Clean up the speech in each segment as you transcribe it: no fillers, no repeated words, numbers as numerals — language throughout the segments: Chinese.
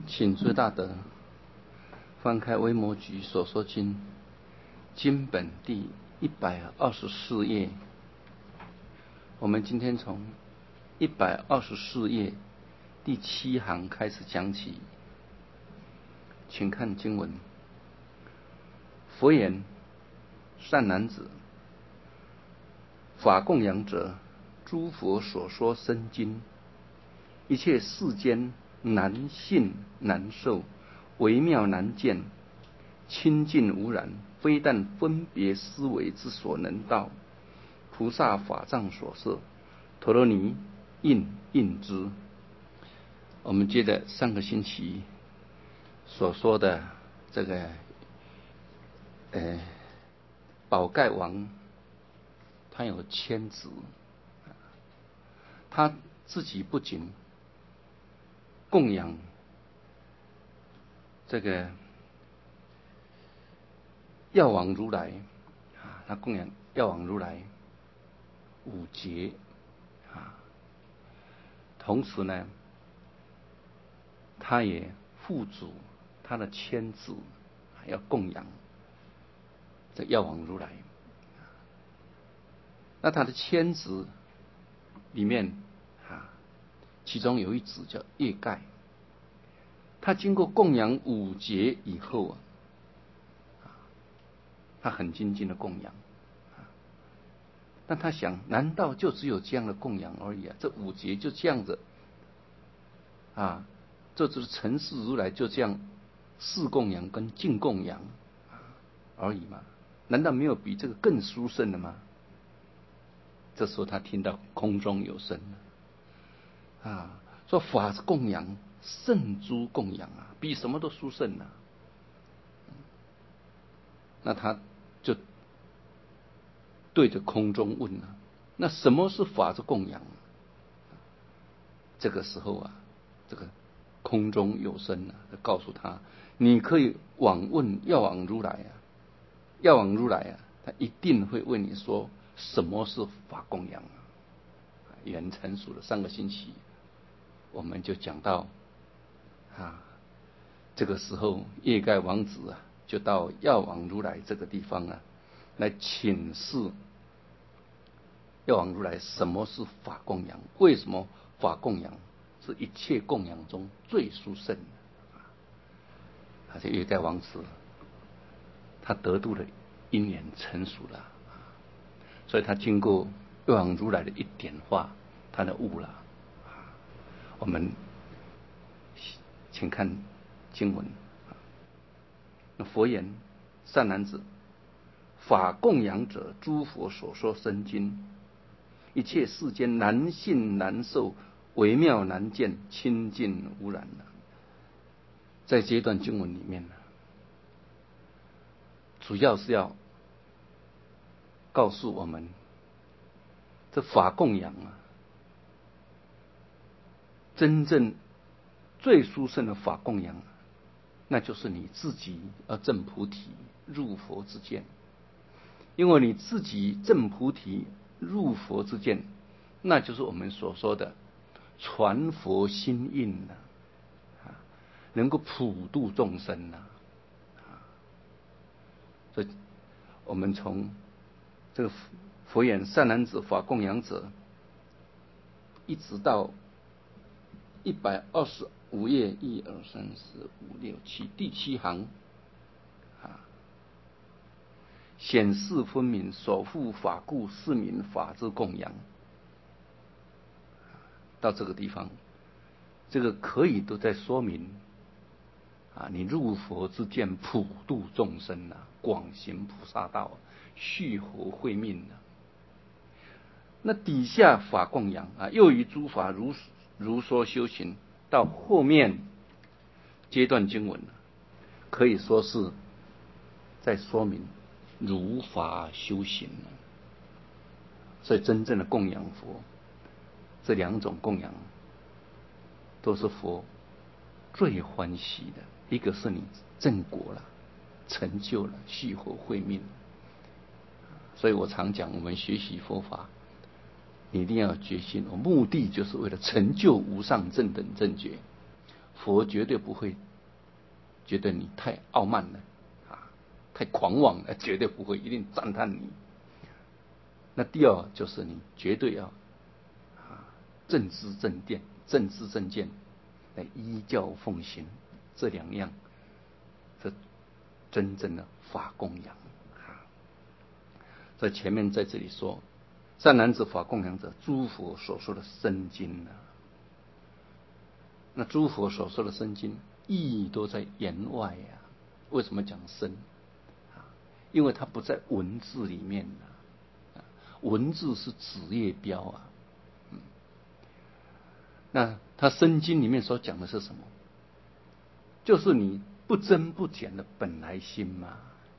请诸大德翻开《维摩诘所说经》经本第124页。我们今天从124页第7行开始讲起，请看经文。佛言：善男子，法供养者，诸佛所说深经，一切世间难信难受，微妙难见，清净无染，非但分别思维之所能到，菩萨法藏所摄，陀罗尼应之。我们接着上个星期所说的这个宝盖王，他有千子，他自己不仅供养这个药王如来，他供养药王如来5劫，同时呢，他也付嘱他的千子要供养这药王如来。那他的千子里面，其中有一子叫叶盖，他经过供养5劫以后，他很精进的供养，但他想，难道就只有这样的供养而已啊？这5劫就这样子这就是尘世如来就这样事供养跟净供养而已吗？难道没有比这个更殊胜的吗？这时候他听到空中有声说法供养胜诸供养比什么都殊胜那他就对着空中问那什么是法之供养？这个时候这个空中有声就告诉他，你可以往问药王如来药王如来他一定会为你说什么是法供养原成熟的上个星期我们就讲到这个时候叶盖王子就到药王如来这个地方来请示药王如来什么是法供养，为什么法供养是一切供养中最殊胜的。这叶盖王子他得度的因缘成熟了，所以他经过药王如来的一点化，他就悟了。我们请看经文。佛言：善男子，法供养者，诸佛所说深经，一切世间难信难受，微妙难见，清净无染在这一段经文里面主要是要告诉我们，这法供养真正最殊胜的法供养，那就是你自己要证菩提入佛之见。因为你自己证菩提入佛之见，那就是我们所说的传佛心印能够普度众生所以我们从这个佛言善男子法供养者，一直到125页1、2、3、4、5、6、7第7行显示分明，所护法故，是名法之供养。到这个地方，这个可以都在说明你入佛之见，普度众生广行菩萨道，续活慧命那底下法供养又于诸法如说修行，到后面阶段经文可以说是在说明如法修行所以真正的供养佛，这2种供养都是佛最欢喜的。一个是你正果了，成就了，续活慧命。所以我常讲，我们学习佛法你一定要决心，目的就是为了成就无上正等正觉。 佛绝对不会觉得你太傲慢了太狂妄了，绝对不会，一定赞叹你。那第二就是你绝对要正知正见来依教奉行，这两样是真正的法供养。在前面在这里说，善男子法供养者，诸佛所说的身经那诸佛所说的身经意义都在言外为什么讲身？因为它不在文字里面文字是纸页标那他身经里面所讲的是什么？就是你不增不减的本来心嘛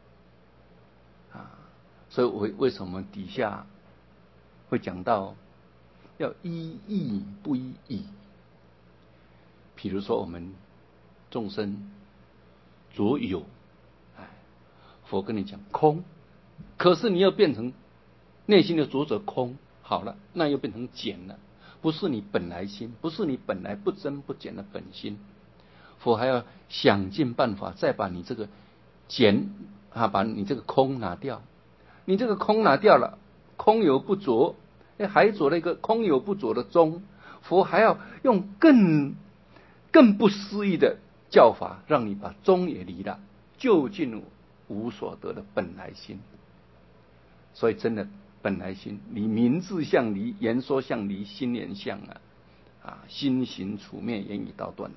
所以为什么底下会讲到要依义不依义？比如说我们众生着有佛跟你讲空，可是你又变成内心的着者空，好了，那又变成减了，不是你本来心，不是你本来不增不减的本心。佛还要想尽办法再把你这个减把你这个空拿掉。你这个空拿掉了，空有不着，还着了一个空有不着的中。佛还要用更不思议的教法，让你把中也离了，就近无所得的本来心。所以真的本来心离名字相离，言说相离，心念相心行处灭，言语道断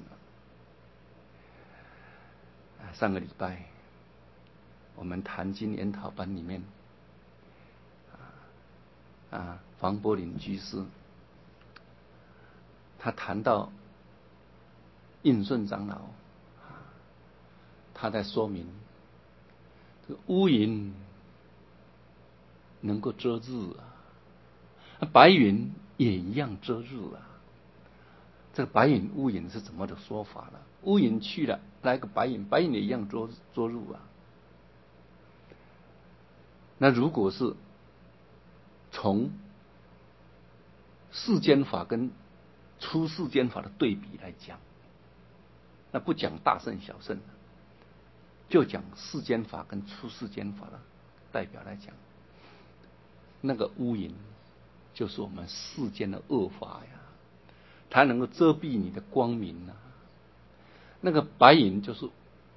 上个礼拜我们谈经研讨班里面房柏林居士他谈到印顺长老他在说明这个乌云能够遮日白云也一样遮日这个白云乌云是怎么的说法了？乌云去了，来个白云，白云也一样遮日那如果是从世间法跟出世间法的对比来讲，那不讲大圣小圣，就讲世间法跟出世间法的代表来讲，那个乌云就是我们世间的恶法它能够遮蔽你的光明那个白云就是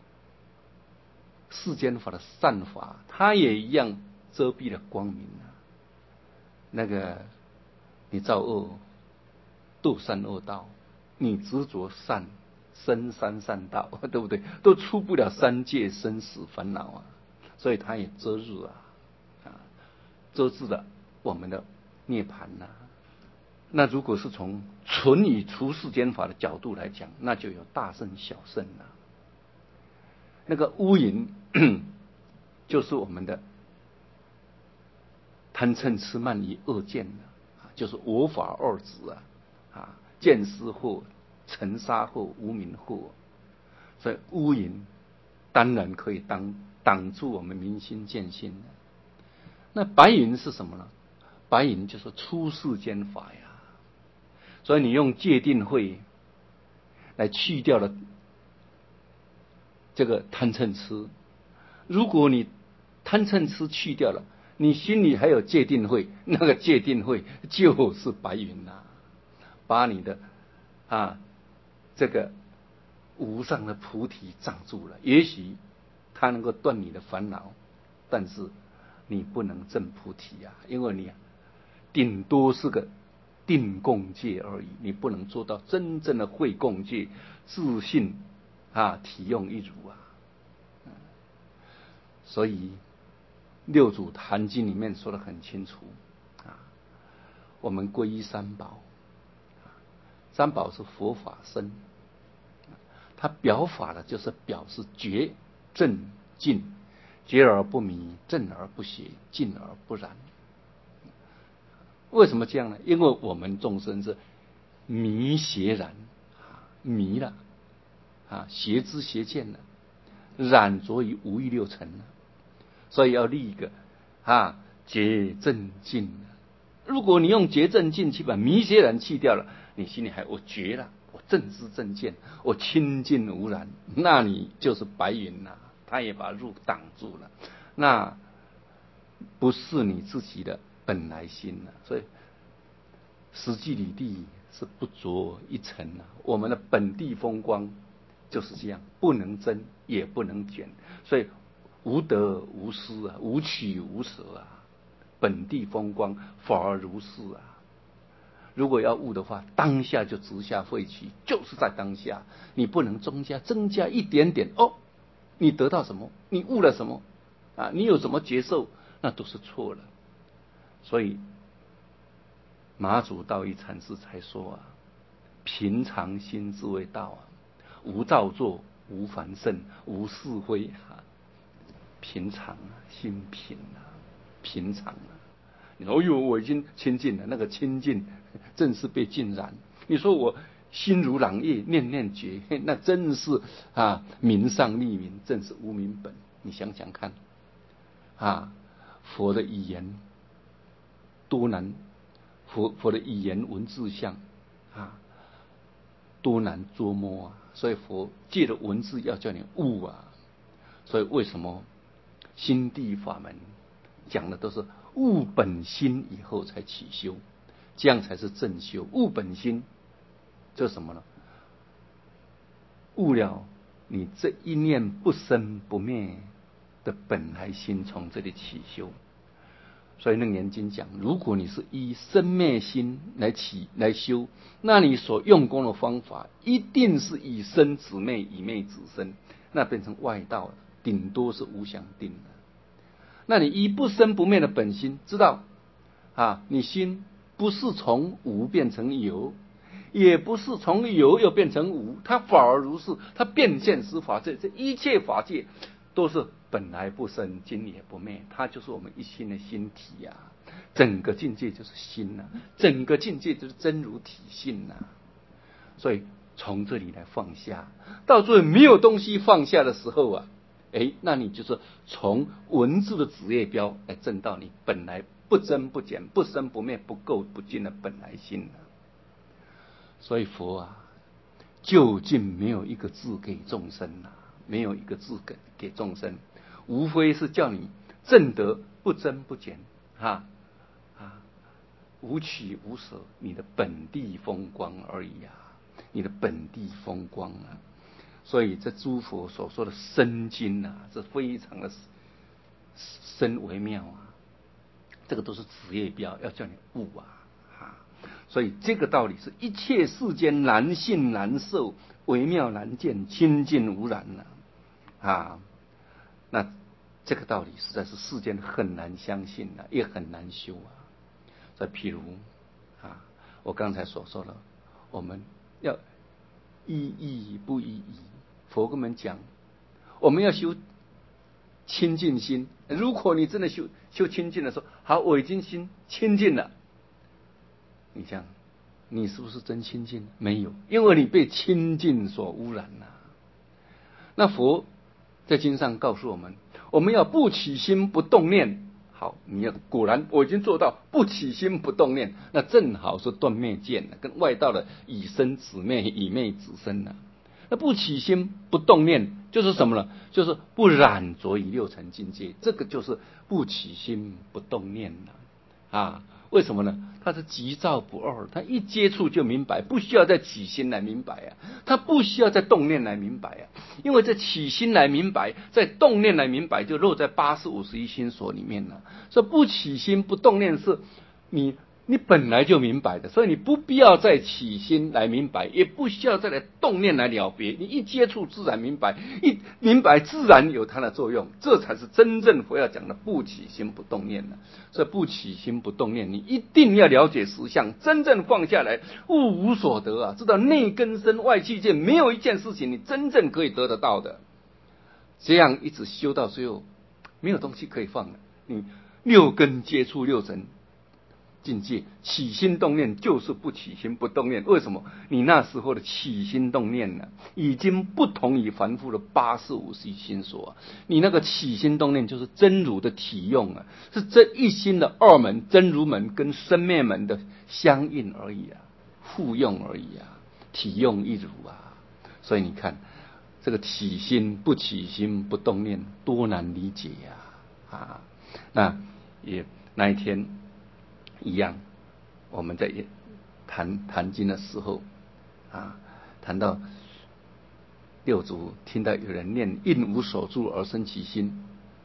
世间法的善法，它也一样遮蔽了光明那个你造恶堕三恶道，你执着善生三善道，对不对？都出不了三界生死烦恼所以它也遮日遮住了我们的涅槃那如果是从纯以出世间法的角度来讲，那就有大圣小圣那个乌云就是我们的贪嗔痴慢疑恶见就是我法二执见思惑、尘沙惑、无明惑。所以乌云当然可以挡住我们明心见性那白云是什么呢？白云就是出世间法所以你用戒定慧来去掉了这个贪嗔痴。如果你贪嗔痴去掉了，你心里还有戒定慧，那个戒定慧就是白云把你的这个无上的菩提障住了。也许它能够断你的烦恼，但是你不能证菩提因为你顶多是个定共戒而已，你不能做到真正的慧共戒，自信体用一如所以六祖坛经里面说得很清楚我们皈依三宝，三宝是佛法身，它表法的就是表示觉正净，觉而不迷，正而不邪，净而不染。为什么这样呢？因为我们众生是迷邪染迷了邪知邪见了，染着于五欲六尘所以要立一个觉正净如果你用觉正净去把迷邪染去掉了，你心里还我觉了我正知正见，我清净无染，那你就是白云了，他也把路挡住了，那不是你自己的本来心了。所以实际履地是不着一尘啊，我们的本地风光就是这样，不能增也不能减，所以无得无失啊，无取无舍啊，本地风光反而如是啊。如果要悟的话，当下就直下废去，就是在当下，你不能增加一点点哦，你得到什么，你悟了什么啊，你有什么觉受，那都是错了。所以马祖道一禅师才说啊，平常心自谓道啊，无造作，无烦甚，无是非啊，平常啊，心平啊，平常啊。你说，哎呦，我已经清净了，那个清净正是被浸染。你说我心如朗月，念念觉，那真是啊，明上立明，正是无明本。你想想看啊，佛的语言多难，佛的语言文字相啊，多难捉摸啊！所以佛借着文字要叫你悟啊。所以为什么心地法门讲的都是悟本心以后才起修，这样才是正修。悟本心就是什么呢？悟了你这一念不生不灭的本来心，从这里起修。所以楞严经讲，如果你是以生灭心来修，那你所用功的方法一定是以生止灭，以灭止生，那变成外道了，顶多是无想定了。那你以不生不灭的本心，知道啊，你心不是从无变成有，也不是从有又变成无，它反而如是，它变现实法界，这一切法界都是本来不生，今也不灭，它就是我们一心的心体呀、整个境界就是心呐、整个境界就是真如体性呐、所以从这里来放下，到最后没有东西放下的时候啊，那你就是从文字的职业标来证到你本来不增不减、不生不灭、不垢不净的本来心了。所以佛啊，究竟没有一个字给众生啊，没有一个字给众生，无非是叫你证得不增不减无取无舍，你的本地风光而已啊，你的本地风光啊。所以这诸佛所说的深经啊，这非常的深微妙啊，这个都是职业标，要叫你悟啊。所以这个道理是一切世间难信难受，微妙难见，清净无染那这个道理实在是世间很难相信也很难修啊。再譬如我刚才所说的，我们要依义不依义。佛跟我们讲，我们要修清净心。如果你真的修清净的时候，好，我已经心清净了，你讲你是不是真清净？没有，因为你被清净所污染了。那佛在经上告诉我们，我们要不起心不动念。好，你要果然我已经做到不起心不动念，那正好是断灭见了，跟外道的以生止灭，以灭止生了。那不起心不动念就是什么呢？就是不染着于六尘境界，这个就是不起心不动念了为什么呢？他是急躁不二，他一接触就明白，不需要再起心来明白他不需要再动念来明白因为这起心来明白，在动念来明白，就落在80-51心所里面了。所以不起心不动念是你本来就明白的，所以你不必要再起心来明白，也不需要再来动念来了别，你一接触自然明白，一明白自然有它的作用，这才是真正佛要讲的不起心不动念所以不起心不动念，你一定要了解实相，真正放下来，悟无所得知道内根生外气界，没有一件事情你真正可以得得到的。这样一直修到最后，没有东西可以放了，你六根接触六尘境界，起心动念就是不起心不动念。为什么？你那时候的起心动念已经不同于凡夫的80-51心所你那个起心动念就是真如的体用是这一心的二门真如门跟生灭门的相应而已互用而已体用一如啊。所以你看，这个起心不起心不动念，多难理解呀！那一天一样，我们在谈经的时候谈到六祖听到有人念应无所住而生其心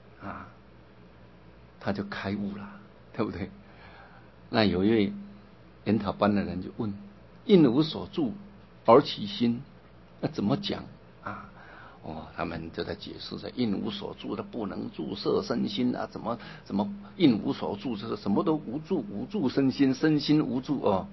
他就开悟了，对不对？那有一位研讨班的人就问：应无所住而起心，那怎么讲他们就在解释着应无所住，他不能住摄身心怎么应无所住，就是什么都无住，无住身心，身心无住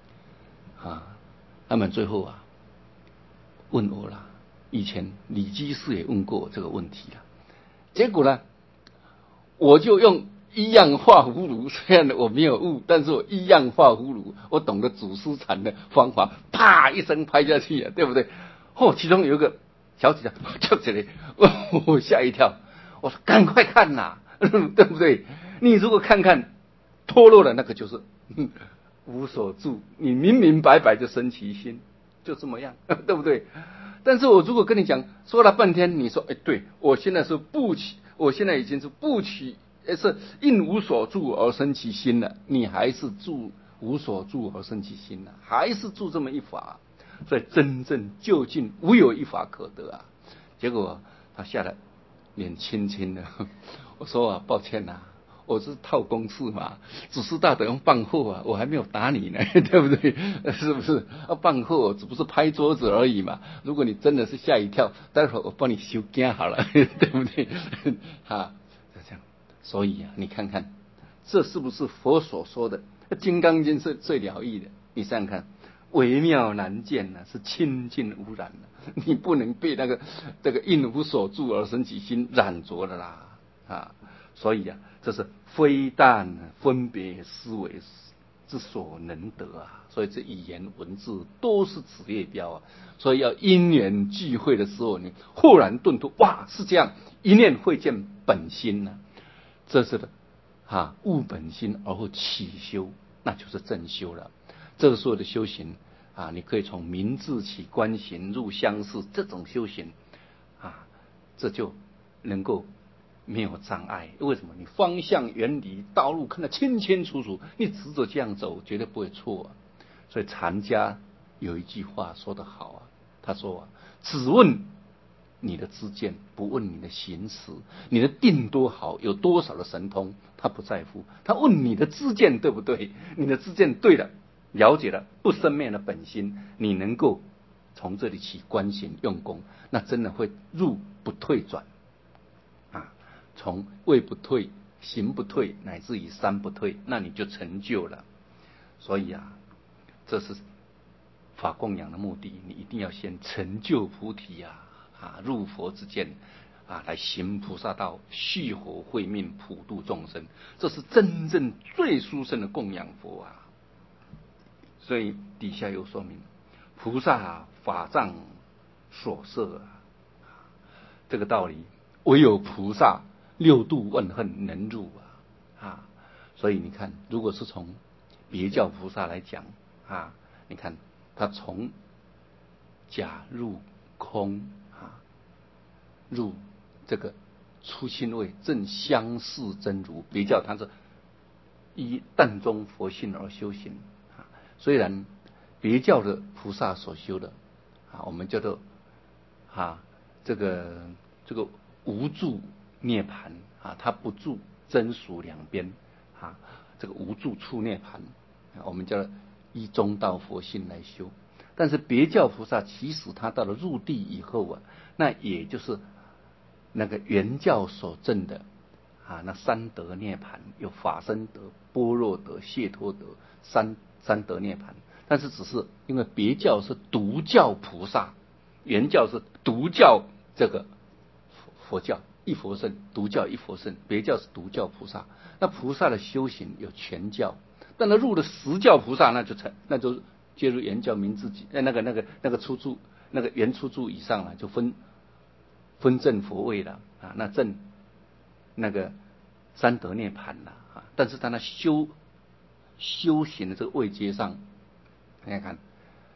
他们最后问我了，以前李居士也问过这个问题了，结果呢，我就用一样画葫芦，虽然我没有悟，但是我一样画葫芦，我懂得祖师禅的方法，啪一声拍下去对不对？其中有一个小姐跳起来，我吓一跳，我说赶快看对不对？你如果看脱落了，那个就是无所住，你明明白白就生其心，就这么样，对不对？但是我如果跟你讲，说了半天，你说对，我现在已经是不起，是应无所住而生其心了，你还是住无所住而生其心了，还是住这么一法，所以真正究竟无有一法可得结果他下来脸青青的，我说抱歉我是套公式嘛，祖师大德用棒喝我还没有打你呢，对不对？是不是？棒喝只不是拍桌子而已嘛。如果你真的是吓一跳，待会儿我帮你修惊好了，对不对？就这样。所以你看看，这是不是佛所说的《金刚经》是最了义的？你想想看，微妙难见是清净污染你不能被这个应无所住而生其心染着的啦所以这是非但分别思维之所能得所以这语言文字都是指业标所以要因缘聚会的时候，你忽然顿突，哇，是这样，一念会见本心这是的悟本心而后起修，那就是正修了。这个时候的修行你可以从明智起观行入相似，这种修行这就能够没有障碍。为什么？你方向原理道路看得清清楚楚，你直着这样走绝对不会错所以禅家有一句话说得好他说只问你的知见，不问你的行持，你的定多好，有多少的神通，他不在乎，他问你的知见对不对？你的知见对了，了解了不生灭的本心，你能够从这里起观行用功，那真的会入不退转从位不退，行不退，乃至于三不退，那你就成就了。所以这是法供养的目的，你一定要先成就菩提入佛之见来行菩萨道，续活慧命，普度众生，这是真正最殊胜的供养佛所以底下有说明，菩萨法藏所摄这个道理，唯有菩萨六度万恨能入所以你看，如果是从别教菩萨来讲你看他从假入空入这个初心位正相似真如，别教他是依淡中佛性而修行虽然别教的菩萨所修的我们叫做这个无住涅盘他不住真俗两边这个无住处涅盘我们叫依中道佛性来修。但是别教菩萨其实他到了入地以后那也就是那个原教所证的那三德涅盘，有法身德、般若德、解脱德三德涅盘。但是只是因为别教是独教菩萨，原教是独教这个佛教一佛圣，独教一佛圣，别教是独教菩萨。那菩萨的修行有全教，但他入了实教菩萨，那就介入原教明自己那个出处那个原出处以上就分证佛位了那证那个三德涅盘了但是他那修行的这个位阶上，大家看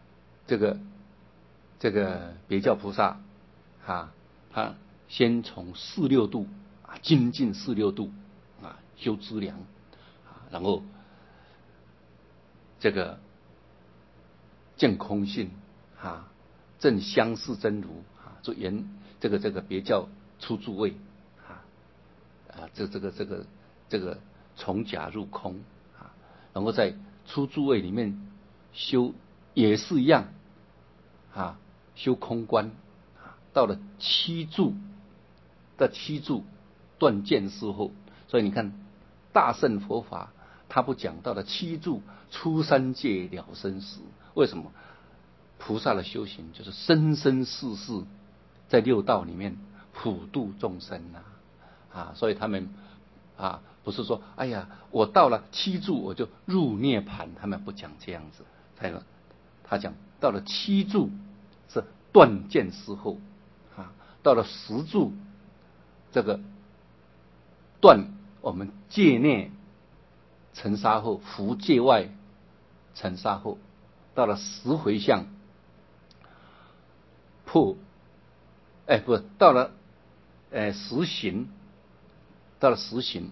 这个别教菩萨他先从四六度精进四六度修资粮然后这个见空性证相似真如就言这个别教出住位这个从假入空然后在出住位里面修也是一样修空观到了七住断见思后，所以你看大乘佛法他不讲到了七住出三界了生死，为什么？菩萨的修行就是生生世世在六道里面普度众生所以他们不是说哎呀我到了七住我就入涅盘，他们不讲这样子，他讲到了七住是断见思后到了十住这个断我们界内尘沙后伏界外尘沙后，到了十回向破到了实行，到了实行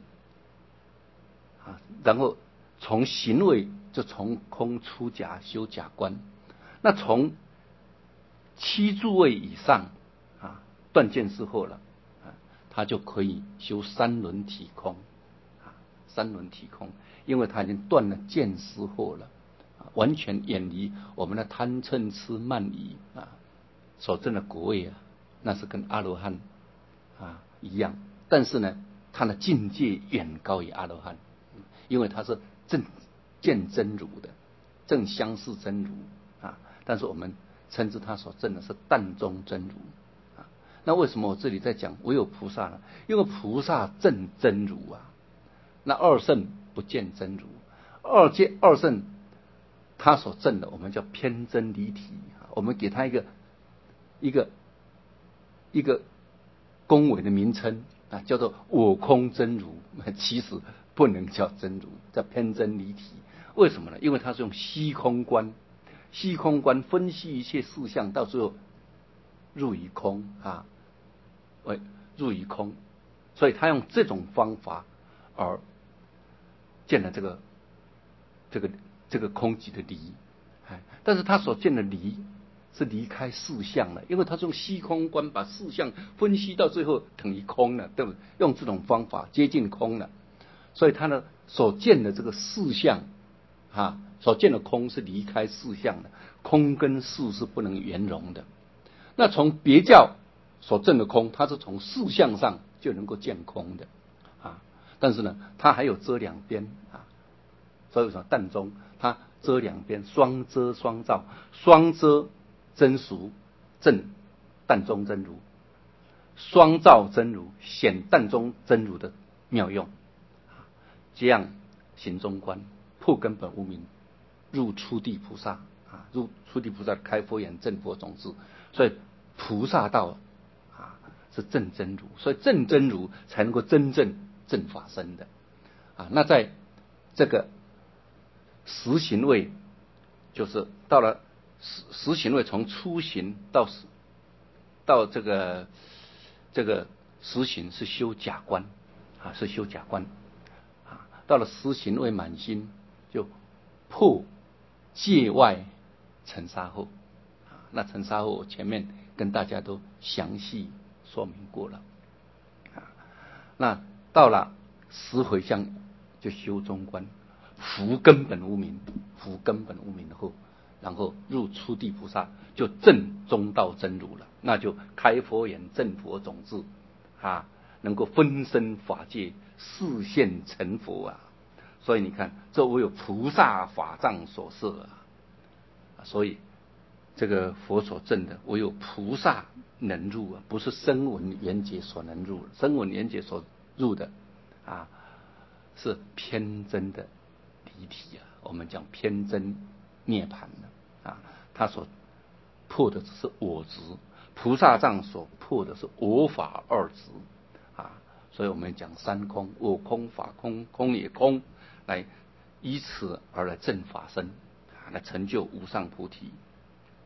然后从行位就从空出假修假观，那从七住位以上断见思后了他就可以修三轮体空三轮体空，因为他已经断了见思惑了完全远离我们的贪嗔痴慢疑所证的果位那是跟阿罗汉一样，但是呢他的境界远高于阿罗汉，因为他是正见真如的，正相似真如但是我们称之他所证的是淡中真如那为什么我这里在讲唯有菩萨呢？因为菩萨证真如那二圣不见真如，二圣他所证的我们叫偏真离体我们给他一个恭维的名称叫做我空真如，其实不能叫真如，叫偏真离体。为什么呢？因为他是用虚空观分析一切事项，到最后入于空入于空，所以他用这种方法而见了这个空寂的离但是他所见的离是离开事项了，因为他是用虚空观把事项分析到最后等于空了，对不对？用这种方法接近空了，所以他呢所见的这个事项所见的空是离开事项的，空跟事是不能圆融的。那从别教所证的空，它是从事项上就能够见空的但是呢它还有遮两边所以说淡中它遮两边，双遮双照，双遮真俗证淡中真如，双照真如显淡中真如的妙用这样行中观破根本无明，入初地菩萨入初地菩萨开佛眼证佛种子，所以菩萨道是证真如，所以证真如才能够真正证法身的那在这个实行位，就是到了实行位，从初行到这个实行是修假观是修假观到了实行位满心，就破界外尘沙后那尘沙后我前面跟大家都详细说明过了那到了十回向就修中观，伏根本无明后，然后入初地菩萨就证中道真如了，那就开佛眼证佛种子能够分身法界示现成佛所以你看这唯有菩萨法藏所设所以这个佛所证的唯有菩萨能入不是声闻缘觉所能入，声闻缘觉所入的是偏真的离体我们讲偏真涅槃他所破的只是我执，菩萨藏所破的是我法二执所以我们讲三空，我空法空空也空，来以此而来证法身来成就无上菩提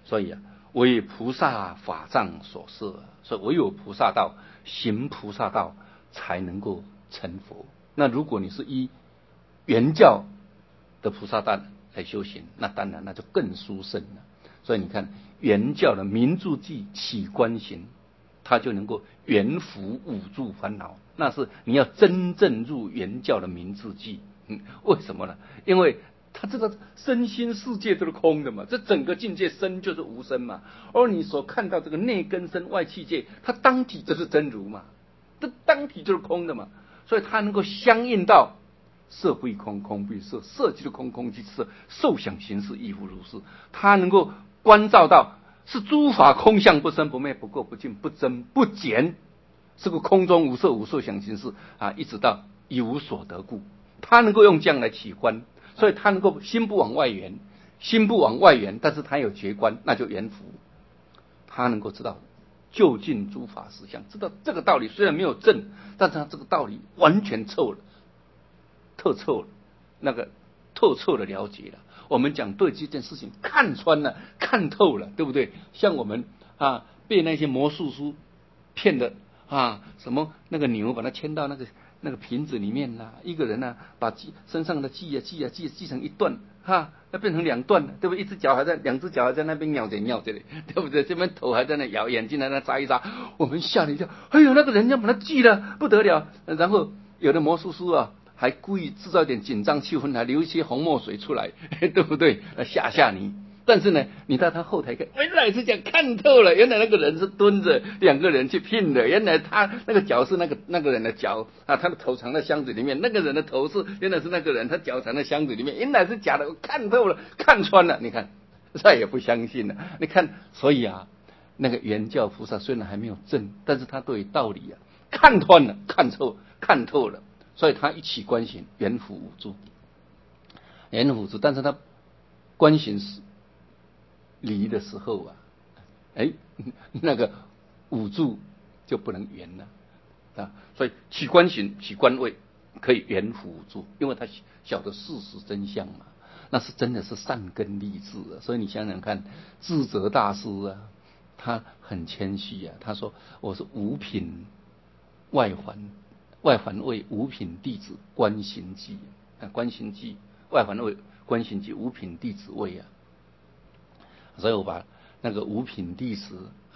所以为菩萨法藏所摄，所以唯有菩萨道，行菩萨道，才能够成佛。那如果你是依原教的菩萨道来修行，那当然那就更殊胜了。所以你看原教的明住记起观行，它就能够圆伏五住烦恼，那是你要真正入原教的明住记。为什么呢？因为他知道身心世界都是空的嘛，这整个境界身就是无身嘛，而你所看到这个内根身外器界，它当体就是真如嘛，这当体就是空的嘛，所以它能够相应到色不异空，空不异色，色即是空，空即是色，受想行识亦复如是。它能够关照到是诸法空相，不生不灭，不垢不净，不增不减，是个空中无色无受想行识一直到一无所得故。他能够用这样来起观，所以他能够心不往外缘，心不往外缘，但是他有觉观，那就圆伏。他能够知道究竟诸法实相，知道这个道理虽然没有证，但是他这个道理完全透了，透彻了，那个透彻的了解了。我们讲对这件事情看穿了，看透了，对不对？像我们被那些魔术师骗的什么那个牛把它牵到那个瓶子里面啦，一个人把身上的系成一段要变成两段了，对不对？两只脚还在那边尿着，对不对？这边头还在那摇，眼睛在那眨一眨，我们吓了一跳，哎呦，那个人家把他系了不得了。然后有的魔术师还故意制造一点紧张气氛，还流一些红墨水出来，对不对？吓你。但是呢，你到他后台看，原来是这样，看透了，原来那个人是蹲着，两个人去聘的，原来他那个脚是那个人的脚他的头藏在箱子里面，那个人的头原来是那个人，他脚藏在箱子里面，原来是假的，我看透了，看穿了，你看再也不相信了。你看，所以那个原教菩萨虽然还没有证，但是他对道理看穿了，看透了，所以他一起观行圆伏五住，但是他观行离的时候那个五住就不能圆了所以起观行起观位可以圆伏五住，因为他晓得事实真相嘛，那是真的是善根立志所以你想想看，智者大师他很谦虚他说我是五品外环位五品弟子观行记外环位观行记五品弟子位所以我把那个五品弟子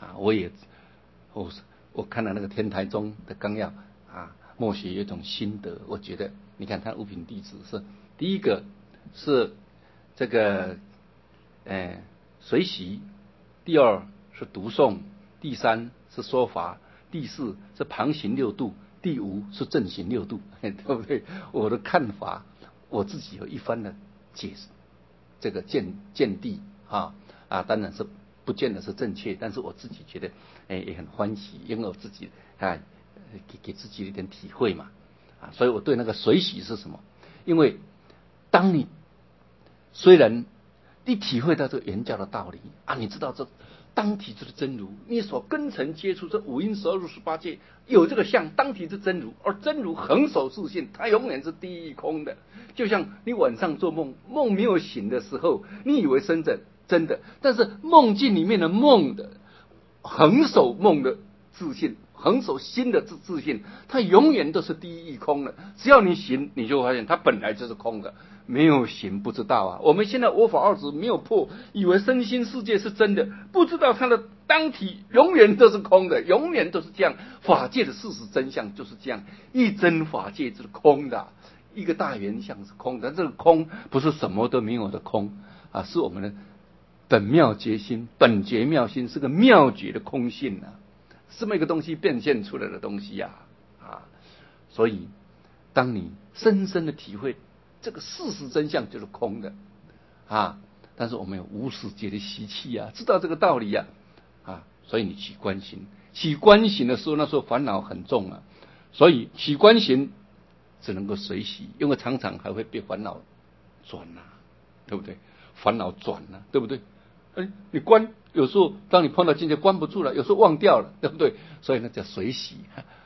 我看了那个天台宗的纲要默写有一种心得，我觉得你看他五品弟子是第一个是这个随喜，第二是读诵，第三是说法，第四是旁行六度，第五是正行六度，对不对？我的看法我自己有一番的解释，这个见地当然是不见得是正确，但是我自己觉得也很欢喜，因为我自己给自己一点体会嘛所以我对那个随喜是什么？因为当你虽然你体会到这个原教的道理你知道这当体就是真如，你所根尘接触这五阴12入18界有这个相，当体是真如，而真如恒守自性，它永远是第一空的。就像你晚上做梦，梦没有醒的时候，你以为真的，但是梦境里面的梦的恒守梦的自信，恒守心的自信，它永远都是第一空的。只要你醒，你就会发现它本来就是空的。没有醒不知道我们现在我法二执没有破，以为身心世界是真的，不知道它的当体永远都是空的，永远都是这样。法界的事实真相就是这样，一真法界就是空的，一个大圆相是空的。这个空不是什么都没有的空是我们的本妙觉心，本觉妙心，是个妙觉的空性这么一个东西变现出来的东西所以当你深深的体会这个事实真相就是空的但是我们有无始劫的习气知道这个道理所以你起观行的时候，那时候烦恼很重所以起观行只能够随喜，因为常常还会被烦恼转对不对？烦恼转对不对？你观有时候当你碰到境界关不住了，有时候忘掉了，对不对？所以那叫随喜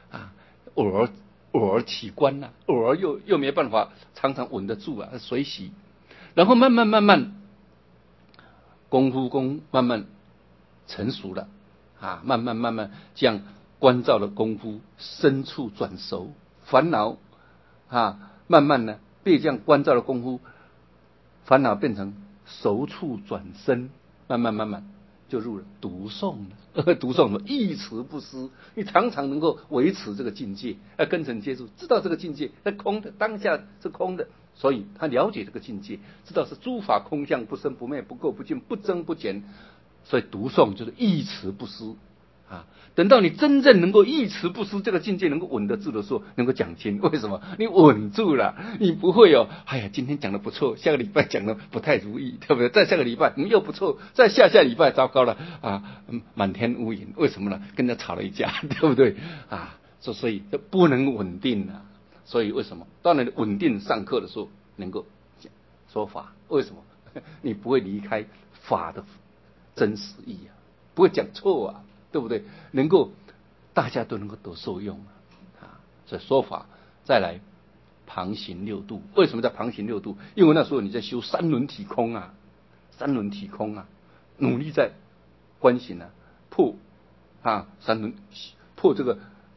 偶尔起观偶尔又没办法常常稳得住随喜，然后慢慢功夫慢慢成熟了啊，慢慢这样关照的功夫深处转熟，烦恼啊慢慢呢被这样关照的功夫，烦恼变成熟处转深，慢慢就入了读诵了。读诵什么？一词不失，你常常能够维持这个境界，跟尘接触，知道这个境界是空的，当下是空的，所以他了解这个境界，知道是诸法空相，不生不灭，不垢不净，不增不减，所以读诵就是一词不失啊。等到你真正能够一词不失，这个境界能够稳得住的时候，能够讲经。为什么？你稳住了，你不会哎呀，今天讲的不错，下个礼拜讲的不太如意，对不对？再下个礼拜又不错，再下礼拜糟糕了啊，满天乌云。为什么呢？跟人家吵了一架，对不对啊？所以不能稳定啊。所以为什么？当你稳定上课的时候，能够讲说法。为什么？你不会离开法的真实意啊，不会讲错啊。对不对？能够大家都能够得受用啊！所以说法再来旁行六度。为什么叫旁行六度？因为那时候你在修三轮体空啊，三轮体空啊，努力在观行啊，破三轮，破这个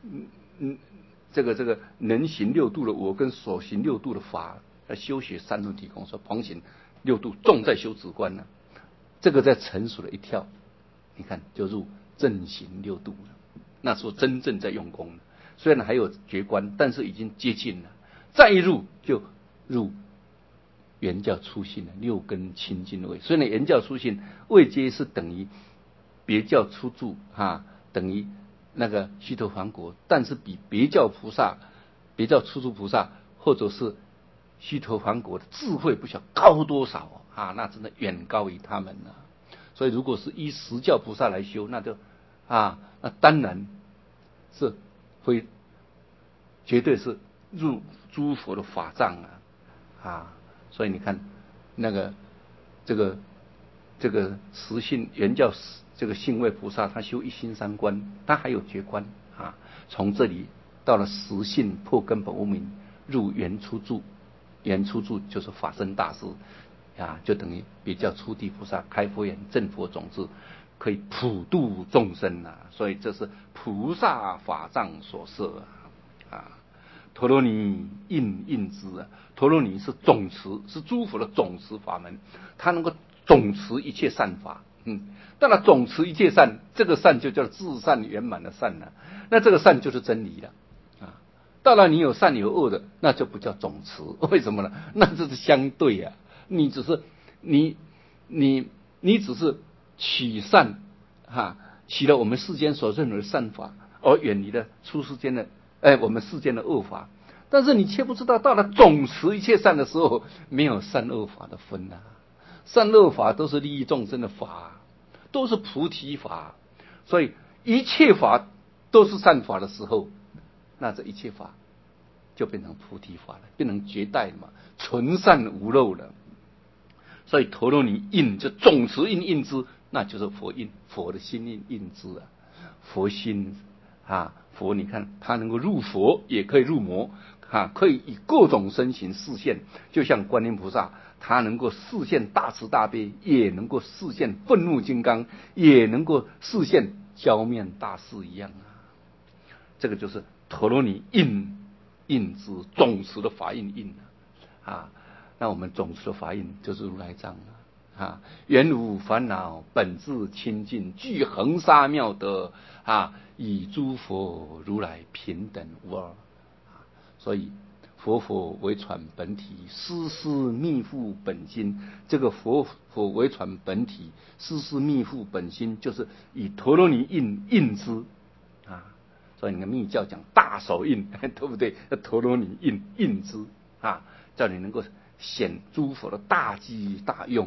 这个能行六度的我跟所行六度的法，来修学三轮体空。说旁行六度重在修止观呢，这个在成熟了一跳，你看就入正行六度了，那时候真正在用功了。虽然还有觉观，但是已经接近了。再一入就入原教初信了，六根清净位。所以呢，原教初信位阶是等于别教初住等于那个须陀洹国，但是比别教菩萨、别教初住菩萨或者是须陀洹国的智慧不晓高多少那真的远高于他们了。所以如果是依实教菩萨来修，那就那当然是会绝对是入诸佛的法藏所以你看那个这个实性原教这个性位菩萨，他修一心三观，他还有觉观从这里到了实性破根本无明，入原初住。原初住就是法身大师就等于别教初地菩萨开佛眼正佛种子，可以普度众生所以这是菩萨法藏所设陀罗尼应之陀罗尼是总持，是诸佛的总持法门，它能够总持一切善法。当然总持一切善，这个善就叫至善圆满的善了。那这个善就是真理了当然你有善有恶的，那就不叫总持。为什么呢？那这是相对你只是你只是取善取了我们世间所认为的善法，而远离了出世间的我们世间的恶法。但是你却不知道，到了总持一切善的时候，没有善恶法的分善恶法都是利益众生的法，都是菩提法。所以一切法都是善法的时候，那这一切法就变成菩提法了，变成绝代嘛，纯善无漏了。所以陀罗尼印就总持印之，那就是佛印，佛的心印之佛心佛你看它能够入佛，也可以入魔可以以各种身形示现。就像观音菩萨，他能够示现大慈大悲，也能够示现愤怒金刚，也能够示现浇面大士一样这个就是陀罗尼印之总持的法印那我们总持的法印就是如来藏原无烦恼，本自清净，具恒沙妙德以诸佛如来平等无二所以佛为传本体，丝丝密付本心。这个佛为传本体，丝丝密付本心，就是以陀罗尼印之所以你看密教讲大手印，对不对？陀罗尼印之叫你能够显诸佛的大机大用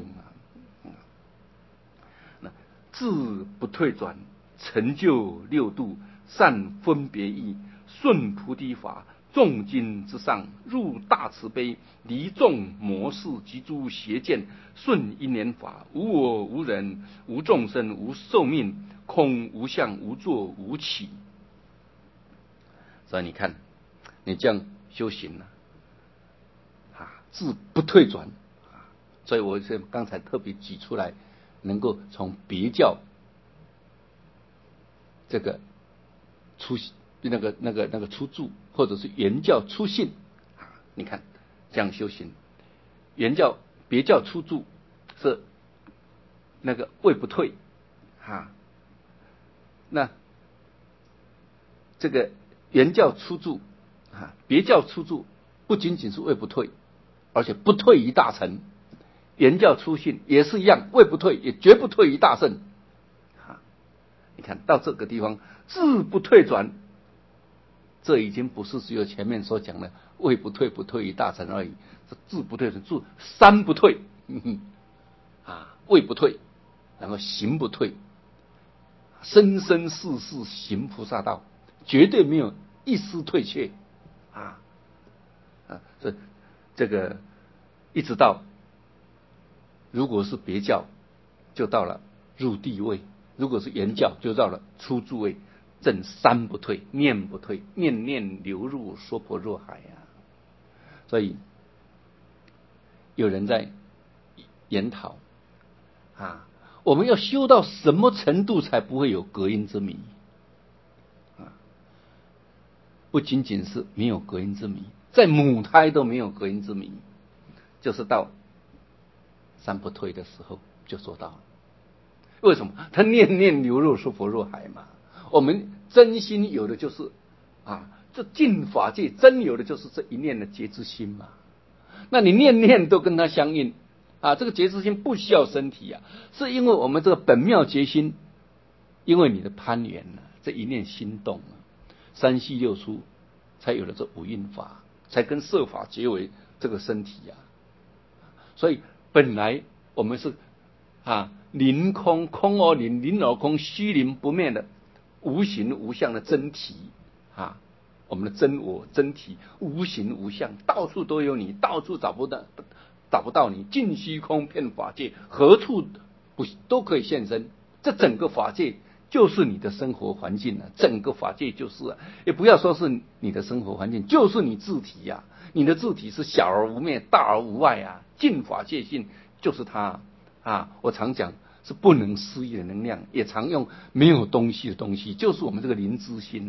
自不退转，成就六度，善分别意，顺菩提法，众经之上，入大慈悲，离众魔事及诸邪见，顺因缘法，无我无人无众生无寿命，空无相无作无起。所以你看，你这样修行自不退转所以我刚才特别举出来能够从别教这个出出住，或者是原教出信啊，你看这样修行，原教别教出住是那个位不退啊，那这个原教出住啊，别教出住不仅仅是位不退，而且不退于大成。原教出信也是一样，位不退，也绝不退于大圣。啊，你看到这个地方，志不退转，这已经不是只有前面所讲的位不退，不退于大成而已，是志不退转，志三不退，位不退，然后行不退，生生世世行菩萨道，绝对没有一丝退却这个一直到。如果是别教，就到了入地位；如果是原教，就到了出住位。正三不退，念不退，念念流入娑婆若海啊！所以有人在研讨我们要修到什么程度才不会有隔音之谜不仅仅是没有隔音之谜，在母胎都没有隔音之谜，就是到三不退的时候就做到了。为什么？他念念流入娑婆若海嘛。我们真心有的就是这净法界真有的就是这一念的觉知心嘛。那你念念都跟它相应这个觉知心不需要身体是因为我们这个本妙觉心，因为你的攀缘这一念心动三系六出才有了这五蕴法，才跟色法结为这个身体所以本来我们是灵空，空而灵，灵而空，虚灵不灭的无形无相的真体我们的真我真体无形无相，到处都有你，到处找不到你，尽虚空遍法界，何处都可以现身。这整个法界就是你的生活环境整个法界就是也不要说是你的生活环境，就是你自体你的自体是小而无灭，大而无外尽法界性就是它我常讲是不能思议的能量，也常用没有东西的东西，就是我们这个灵知心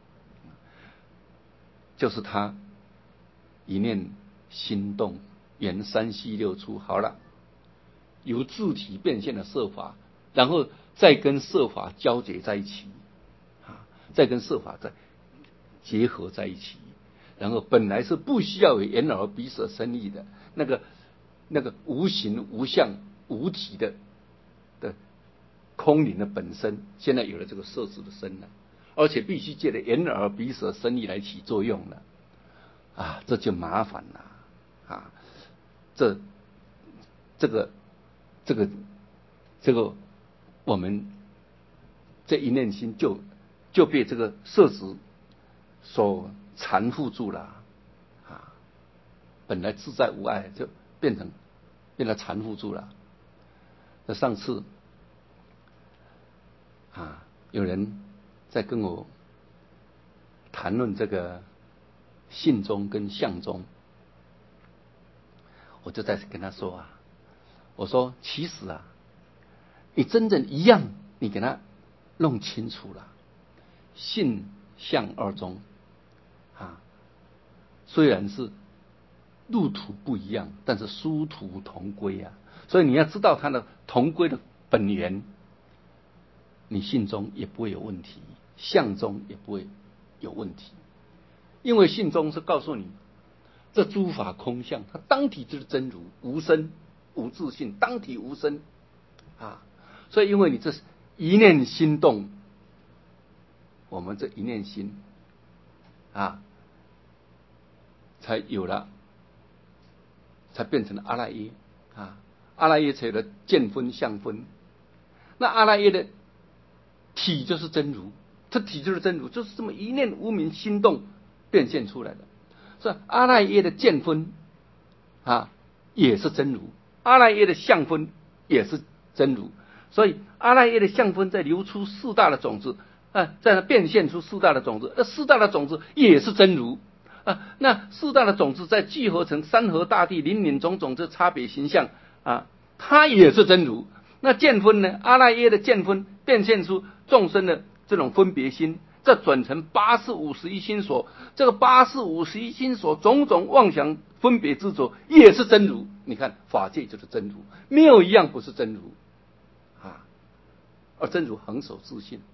就是它一念心动，缘三系六出，好了，由自体变现的色法，然后再跟色法交结在一起再跟色法再结合在一起，然后本来是不需要有眼耳鼻舌身意的那个无形无相无体的空灵的本身，现在有了这个色质的身了，而且必须借着眼耳鼻舌身意来起作用了这就麻烦了这个我们这一念心就被这个色质所缠缚住了本来自在无碍，就变得缠缚住了。那上次有人在跟我谈论这个性宗跟相宗，我就在跟他说我说其实你真正一样，你给他弄清楚了，性相二宗虽然是路途不一样，但是殊途同归所以你要知道它的同归的本源，你性中也不会有问题，相中也不会有问题。因为性中是告诉你这诸法空相，它当体就是真如，无生无自性，当体无生所以因为你这一念心动，我们这一念心才有了，才变成了阿赖耶阿赖耶才有了见分相分。那阿赖耶的体就是真如，这体就是真如，就是这么一念无明心动变现出来的。所以阿赖耶的见分也是真如，阿赖耶的相分也是真如。所以阿赖耶的相分在流出四大的种子在那变现出四大的种子，那四大的种子也是真如那四大的种子在聚合成山河大地林林种种这差别形象它也是真如。 那见分呢？阿赖耶的见分变现出众生的这种分别心，再转成八识五十一心所，这个八识五十一心所种种妄想分别执着，也是真如。你看法界就是真如，没有一样不是真如啊！而真如恒守自性。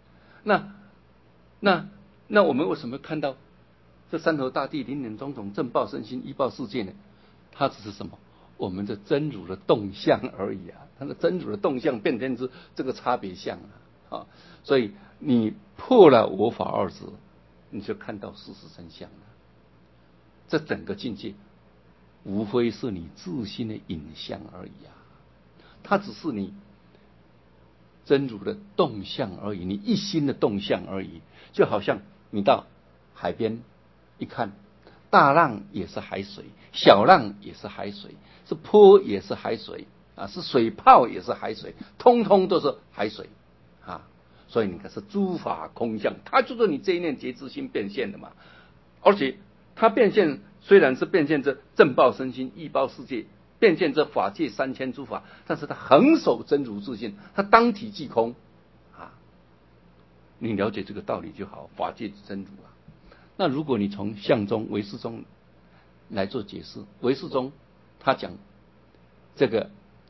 那我们为什么看到这山河大地、林林种种、正报身心、依报世界呢？它只是什么？我们的真如的动向而已啊！它的真如的动向变成这个差别相啊！所以你破了我法二执，你就看到事实真相了。这整个境界，无非是你自心的影像而已啊！它只是你真如的动向而已，你一心的动向而已。就好像你到海边一看，大浪也是海水，小浪也是海水，是波也是海水啊，是水泡也是海水，通通都是海水啊。所以你看是诸法空相，它就是你这一念觉知心变现的嘛。而且它变现虽然是变现这正报身心、依报世界，变现这法界三千诸法，但是它恒守真如自性，它当体即空啊。你了解这个道理就好，法界真如啊。那如果你从相中、唯识中来做解释，唯识中他讲这个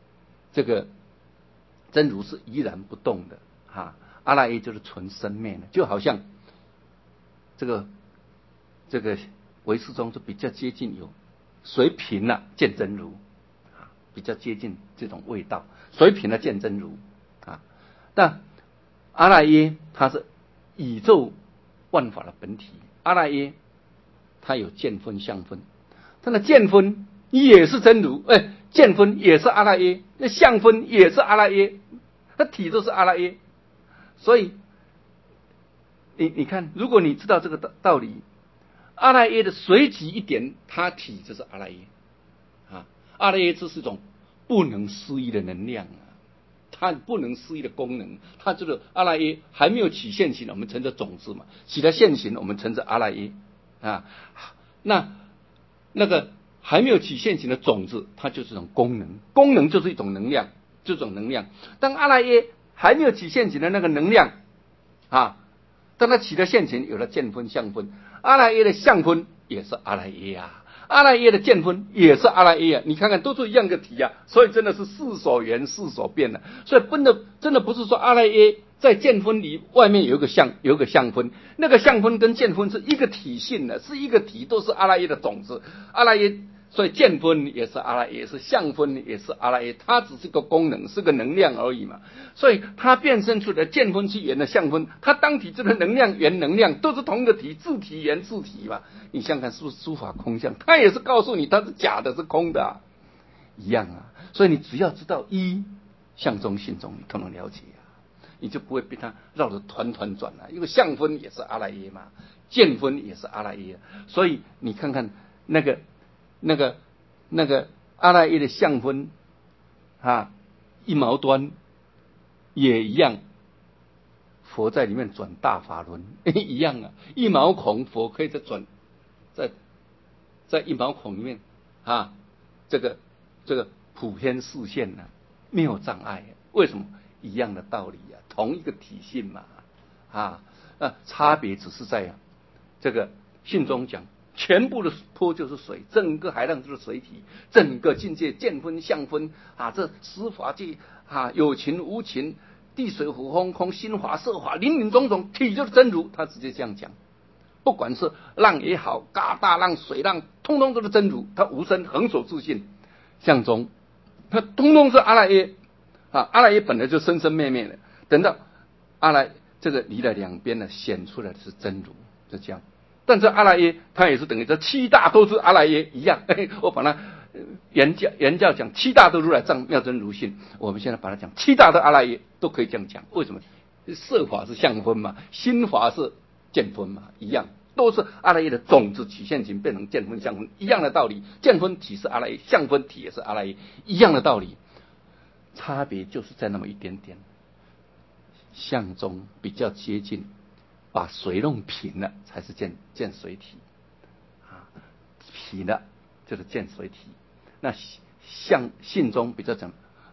真如是依然不动的啊，阿赖耶就是纯生灭的，就好像这个唯识中就比较接近有水平了见真如啊，比较接近这种味道，水平了见真如啊。但阿赖耶它是宇宙万法的本体，阿赖耶它有见分相分，它的见分也是真如，见分也是阿赖耶，那相分也是阿赖耶，它体都是阿赖耶。所以你看，如果你知道这个道理，阿赖耶的随即一点，它体就是阿赖耶啊。阿赖耶这是一种不能思议的能量啊，它不能思议的功能，它这个阿赖耶还没有起现行，我们称之种子嘛；起了现行，我们称之阿赖耶啊。那个还没有起现行的种子，它就是一种功能，功能就是一种能量，这种能量。当阿赖耶还没有起现行的那个能量啊，当它起了现行，有了见分相分，阿赖耶的相分也是阿赖耶啊，阿赖耶的见分也是阿赖耶啊，你看看都是一样的体啊，所以真的是事所缘事所变的。所以真的不是说阿赖耶在见分里外面有一个相分，那个相分跟见分是一个体性的，是一个体，都是阿赖耶的种子。阿赖耶，所以见分也是阿赖耶，是相分也是阿赖耶，它只是个功能，是个能量而已嘛。所以它变生出的见分是缘的相分，它当体这个能量缘能量都是同一个体，自体缘自体嘛。你想想看，是不是诸法空相？它也是告诉你它是假的，是空的啊，一样啊。所以你只要知道一相中性中，你都能了解啊，你就不会被它绕得团团转啊。因为相分也是阿赖耶嘛，见分也是阿赖耶，所以你看看那个阿赖耶的相分啊，一毛端也一样，佛在里面转大法轮一样啊，一毛孔佛可以再转，在一毛孔里面啊，这个普遍视线呢，没有障碍，为什么？一样的道理啊，同一个体性嘛差别只是在这个信中讲，全部的波就是水，整个海浪就是水体，整个境界见分相分啊，这十法界啊，有情无情，地水火风空，心法色法，林林总总，体就是真如，他直接这样讲。不管是浪也好，大浪、水浪，通通都是真如，它无生，恒守自性，相中，它通通是阿赖耶啊，阿赖耶本来就生生灭灭的，等到阿赖这个离了两边呢，显出来的是真如，就这样。但是阿赖耶它也是等于这七大都是阿赖耶一样，我把它原教讲七大都如来藏妙真如性，我们现在把它讲七大的阿赖耶都可以这样讲，为什么？色法是相分嘛，心法是见分嘛，一样，都是阿赖耶的种子起现行变成见分相分，一样的道理。见分体是阿赖耶，相分体也是阿赖耶，一样的道理，差别就是在那么一点点。相中比较接近，把水弄平了才是见水体啊，平了就是见水体。那性中比较讲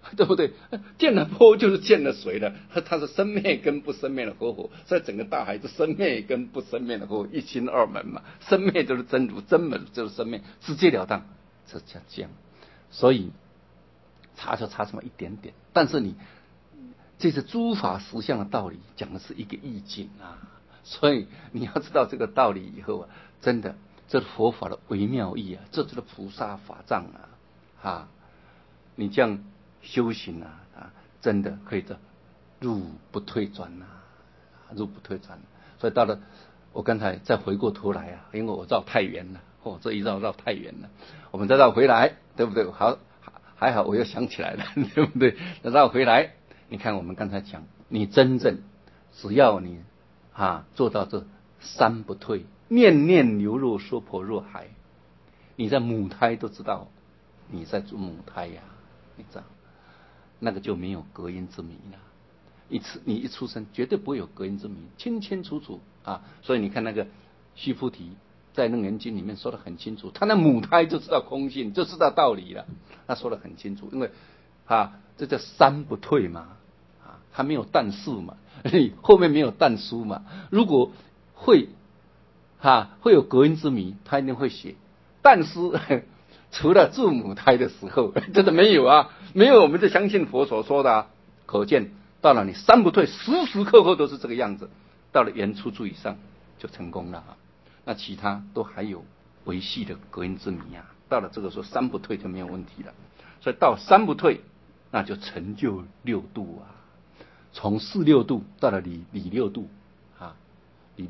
对不对？见了坡就是见了水了，它是生灭跟不生灭的合伙，所以整个大海是生灭跟不生灭的合伙，一心二门嘛。生灭就是真如，真门就是生灭，直截了当，这样。所以差就差这么一点点，但是你这是诸法实相的道理，讲的是一个意境啊。所以你要知道这个道理以后啊，真的，这是佛法的微妙义啊，这就是菩萨法藏啊，你这样修行真的可以这入不退转入不退转。所以到了我刚才再回过头来因为我绕太远了，这一绕太远了，我们再绕回来，对不对？好，还好我又想起来了，对不对？绕回来，你看我们刚才讲，你真正只要你做到这三不退，念念流入娑婆若海，你在母胎都知道你在做母胎你知道，那个就没有隔音之谜了。你一出生绝对不会有隔音之谜，清清楚楚所以你看那个须菩提在楞严经里面说得很清楚，他那母胎就知道空性，就知道道理了，他说得很清楚，因为这叫三不退嘛，他没有但是嘛，后面没有但书嘛。如果会有隔音之谜，他一定会写但是除了住母胎的时候，真的没有没有，我们就相信佛所说的可见到了你三不退，时时刻刻都是这个样子，到了言出处以上就成功了那其他都还有维系的隔音之谜到了这个时候三不退就没有问题了。所以到三不退，那就成就六度从四六度到了理六度理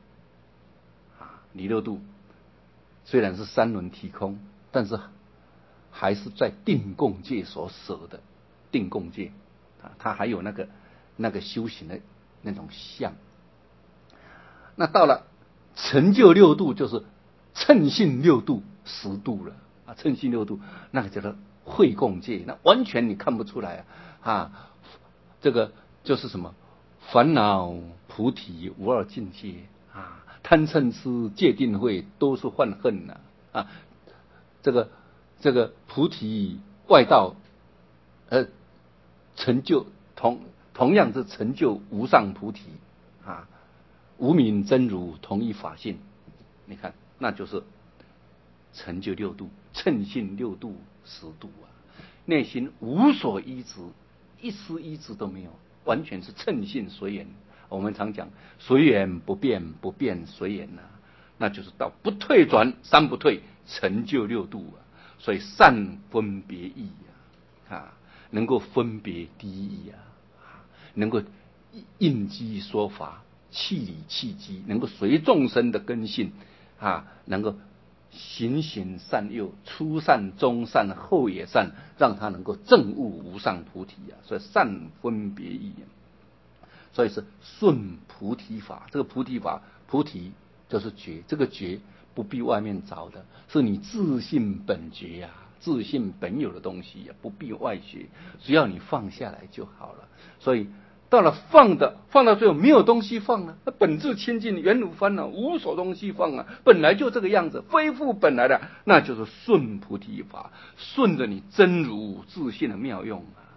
六度虽然是三轮体空，但是还是在定共界所舍的定共界它还有那个修行的那种相。那到了成就六度，就是称性六度十度了称性六度那个叫做会共界，那完全你看不出来这个就是什么烦恼菩提无二境界贪嗔痴戒定慧都是幻恨这个菩提外道成就同样是成就无上菩提无名真如同一法性，你看那就是成就六度，称性六度十度内心无所依执，一丝依执都没有，完全是称性随缘。我们常讲随缘不变，不变随缘那就是到不退转三不退，成就六度所以善分别义能够分别第一义能够应机说法，气理气机，能够随众生的根性能够行行善诱，初善中善后也善，让他能够证悟无上菩提所以善分别义所以是顺菩提法。这个菩提法，菩提就是觉，这个觉不必外面找的，是你自性本觉自性本有的东西不必外学，只要你放下来就好了。所以到了放到最后没有东西放了，本质清净，原如烦恼，无所东西放本来就这个样子，恢复本来的，那就是顺菩提法，顺着你真如自性的妙用